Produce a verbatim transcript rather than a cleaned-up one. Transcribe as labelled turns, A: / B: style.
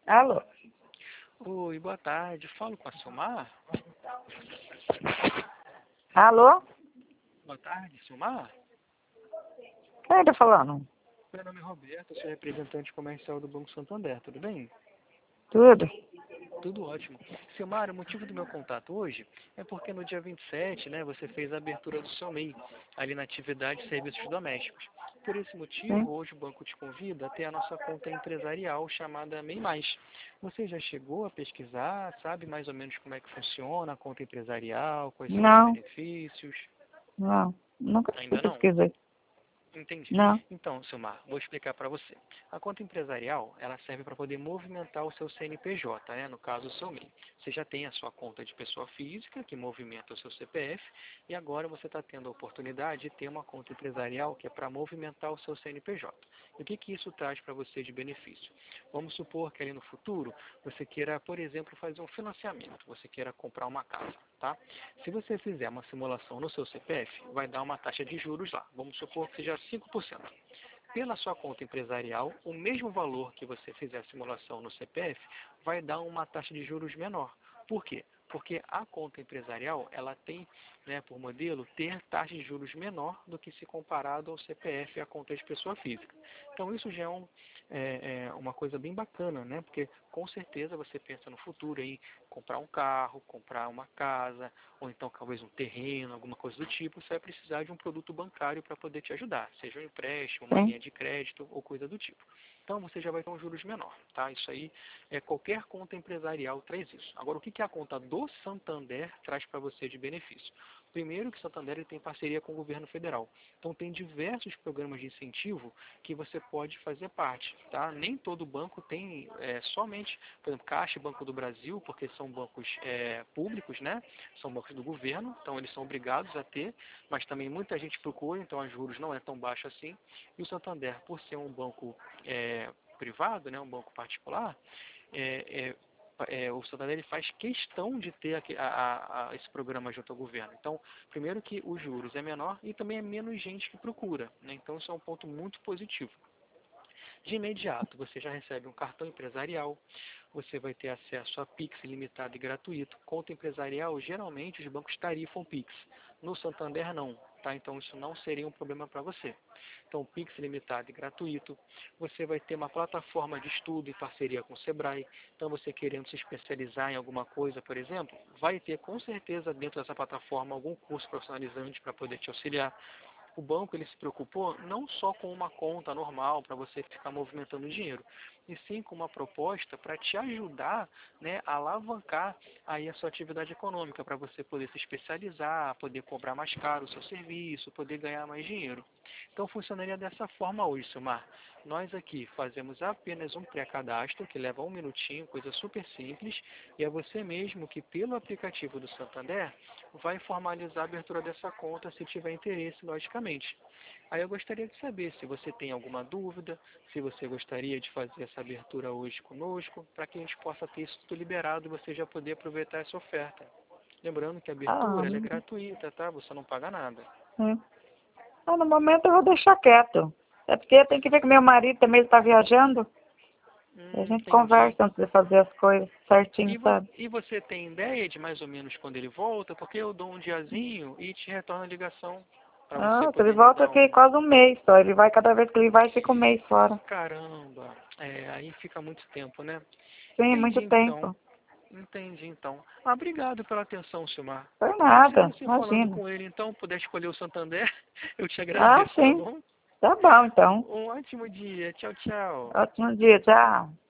A: Alô?
B: Oi, boa tarde. Falo com a Silmar?
A: Alô?
B: Boa tarde, Silmar?
A: Quem tá falando?
B: Meu nome é Roberto, sou representante comercial do Banco Santander, tudo bem?
A: Tudo?
B: Tudo ótimo. Silmar, o motivo do meu contato hoje é porque no dia vinte e sete, né, você fez a abertura do seu M E I, ali na atividade de serviços domésticos. Por esse motivo,
A: Sim.
B: hoje o banco te convida a ter a nossa conta empresarial chamada M E I Mais. Você já chegou a pesquisar, sabe mais ou menos como é que funciona a conta empresarial, quais são os
A: Não,
B: benefícios?
A: não. Nunca
B: Ainda não?
A: pesquisei.
B: Entendi.
A: Não.
B: Então, Silmar, vou explicar para você. A conta empresarial, ela serve para poder movimentar o seu C N P J, né? No caso, o seu M E I. Você já tem a sua conta de pessoa física, que movimenta o seu C P F, e agora você está tendo a oportunidade de ter uma conta empresarial que é para movimentar o seu C N P J. E o que, que isso traz para você de benefício? Vamos supor que ali no futuro, você queira, por exemplo, fazer um financiamento, você queira comprar uma casa, tá? Se você fizer uma simulação no seu C P F, vai dar uma taxa de juros lá. Vamos supor que seja cinco por cento. Pela sua conta empresarial, o mesmo valor que você fizer a simulação no C P F vai dar uma taxa de juros menor. Por quê? Porque a conta empresarial, ela tem, né, por modelo, ter taxa de juros menor do que se comparado ao C P F e à conta de pessoa física. Então, isso já é, um, é, é uma coisa bem bacana, né? Porque, com certeza, você pensa no futuro em comprar um carro, comprar uma casa, ou então talvez um terreno, alguma coisa do tipo, você vai precisar de um produto bancário para poder te ajudar, seja um empréstimo, uma
A: Sim.
B: linha de crédito ou coisa do tipo. Então você já vai ter um juros menor, tá? Isso aí, é, qualquer conta empresarial traz isso. Agora, o que, que a conta do Santander traz para você de benefício? Primeiro, que o Santander ele tem parceria com o governo federal. Então tem diversos programas de incentivo que você pode fazer parte, tá? Nem todo banco tem é, somente, por exemplo, Caixa e Banco do Brasil, porque são bancos é, públicos, né? São bancos do governo, então eles são obrigados a ter, mas também muita gente procura, então os juros não é tão baixo assim. E o Santander, por ser um banco é, privado, né, um banco particular, é, é, é, o Santander ele faz questão de ter aqui, a, a, a, esse programa junto ao governo. Então, primeiro que os juros é menor e também é menos gente que procura, né? Então isso é um ponto muito positivo. De imediato, você já recebe um cartão empresarial, você vai ter acesso a Pix ilimitado e gratuito. Conta empresarial, geralmente os bancos tarifam Pix. No Santander não, tá? Então isso não seria um problema para você. Então Pix ilimitado e gratuito. Você vai ter uma plataforma de estudo em parceria com o Sebrae. Então você querendo se especializar em alguma coisa, por exemplo, vai ter com certeza dentro dessa plataforma algum curso profissionalizante para poder te auxiliar. O banco ele se preocupou não só com uma conta normal para você ficar movimentando dinheiro, e sim com uma proposta para te ajudar, né, a alavancar aí a sua atividade econômica, para você poder se especializar, poder cobrar mais caro o seu serviço, poder ganhar mais dinheiro. Então funcionaria dessa forma hoje, Silmar. Nós aqui fazemos apenas um pré-cadastro que leva um minutinho, coisa super simples, e é você mesmo que pelo aplicativo do Santander vai formalizar a abertura dessa conta se tiver interesse, logicamente. Aí eu gostaria de saber se você tem alguma dúvida, se você gostaria de fazer essa abertura hoje conosco, para que a gente possa ter isso tudo liberado e você já poder aproveitar essa oferta. Lembrando que a
A: Ah,
B: abertura ela é gratuita, tá? Você não paga nada.
A: sim. Ah, no momento eu vou deixar quieto. É porque tem que ver que meu marido também está viajando. E a
B: Hum,
A: gente
B: entendi.
A: conversa antes de fazer as coisas certinho,
B: E, vo
A: sabe?
B: e você tem ideia de mais ou menos quando ele volta? Porque eu dou um diazinho e te retorno a ligação para você
A: Ah, ele
B: poder me
A: volta
B: dar
A: aqui
B: um...
A: quase um mês só. Ele vai, cada vez que ele vai, fica um mês fora.
B: Caramba, é, aí fica muito tempo, né?
A: Sim,
B: Entendi
A: muito
B: então,
A: tempo.
B: entendi então. Ah, obrigado pela atenção, Silmar.
A: Foi
B: Quando você
A: nada,
B: você falando
A: imagina.
B: com ele, então, puder escolher o Santander, eu te
A: Ah,
B: agradeço, tá
A: sim.
B: bom?
A: Tá bom, então.
B: Um ótimo dia. Tchau, tchau.
A: Ótimo dia, tchau.